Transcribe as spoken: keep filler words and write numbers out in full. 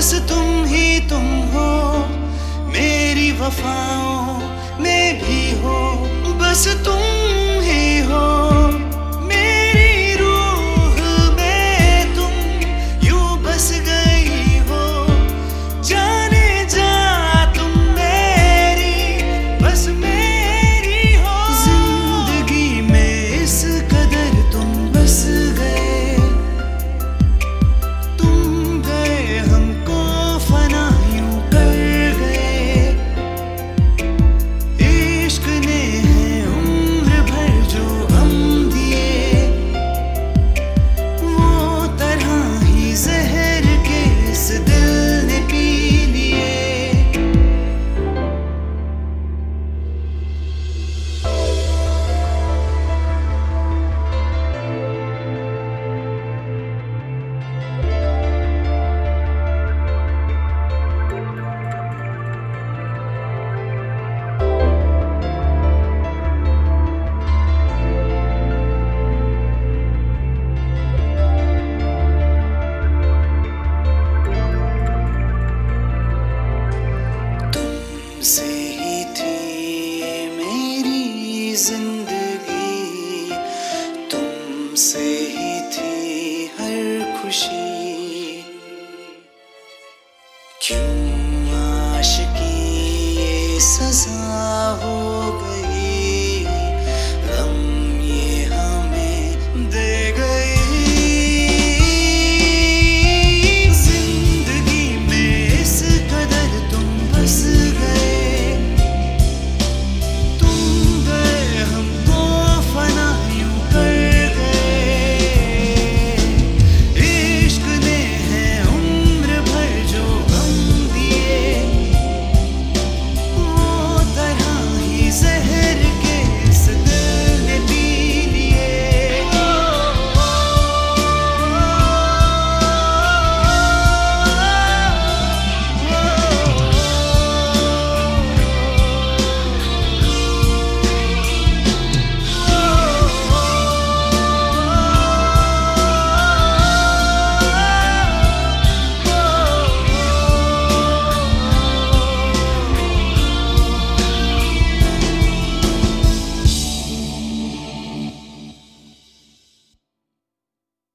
बस तुम ही तुम हो, मेरी वफाओं में भी हो, बस तुम ही हो। मेरी रूह में तुम यूं बस गई हो, जाने जा तुम मेरी, बस मेरी हो। जिंदगी में इस कदर तुम बस गए, तुम गए हमको फना यूं कर गए। इश्क ने है उम्र भर जो गम दिए, वो तरह ही जहर के इस दिल ने पी लिए। तुमसे ही थी मेरी जिंदगी, तुमसे ही थी हर खुशी। क्यों आशिकी ये सजा